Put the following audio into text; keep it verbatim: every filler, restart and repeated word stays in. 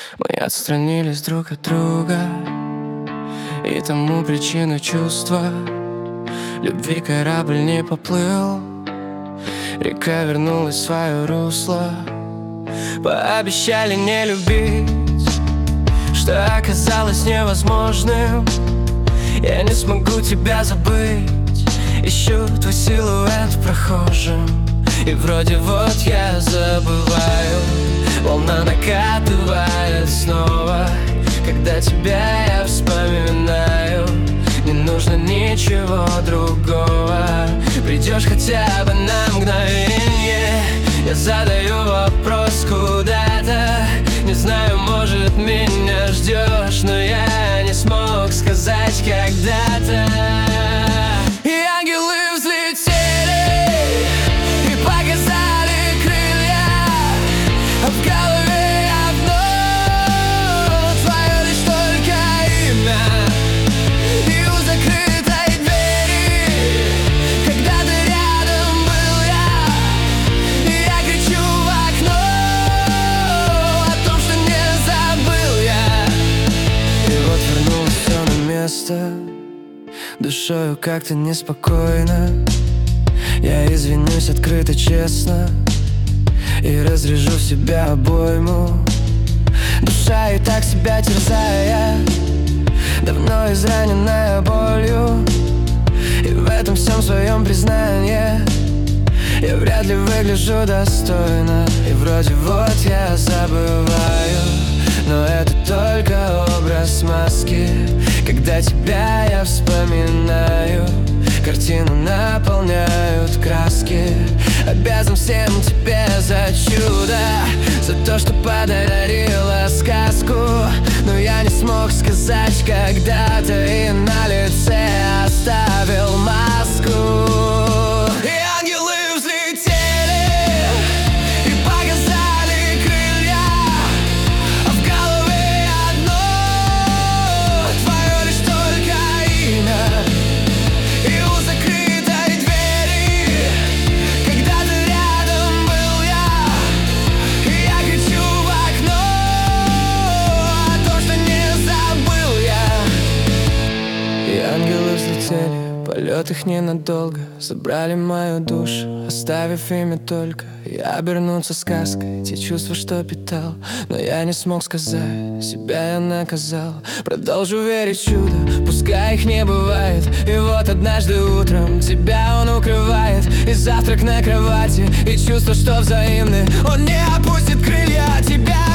Мы отстранились друг от друга, и тому причину чувства. Любви корабль не поплыл, река вернулась в свое русло. Пообещали не любить, что оказалось невозможным. Я не смогу тебя забыть, ищу твой силуэт в прохожем. И вроде вот я забываю, волна накатывает снова. Когда тебя я вспоминаю, не нужно ничего другого. Придешь хотя бы на мгновенье, я задаю вопрос куда-то. Не знаю, может, меня ждешь, но я не смог сказать когда-то. И ангелы взлетели и показали крылья, а в голове одно твое лишь только имя. И у закрытой двери, когда ты рядом был я, и я кричу в окно о том, что не забыл я. И вот вернулось все на место, душою как-то неспокойно. Я извинюсь открыто, честно, и разрежу в себя обойму. Душа и так себя терзая, давно израненная болью. И в этом всем своем признание я вряд ли выгляжу достойно. И вроде вот я забываю, но это только образ маски. Когда тебя я вспоминаю, картину наполняют краски. Обязан всем тебе за чудо, за то, что подарила сказку. Но я не смог сказать когда-то, и на лице оставил маску. И ангелы взлетели и показали крылья, а в голове одно твое лишь только имя. И у закрытой двери, когда ты рядом был я, и я кричу в окно о том, что не забыл я. И ангелы взлетели, полет их ненадолго, забрали мою душу, оставив имя только. Я обернуться сказкой, те чувства, что питал, но я не смог сказать, себя я наказал. Продолжу верить в чудо, пускай их не бывает. И вот однажды утром тебя он укрывает, и завтрак на кровати, и чувство, что взаимны. Он не опустит крылья, тебя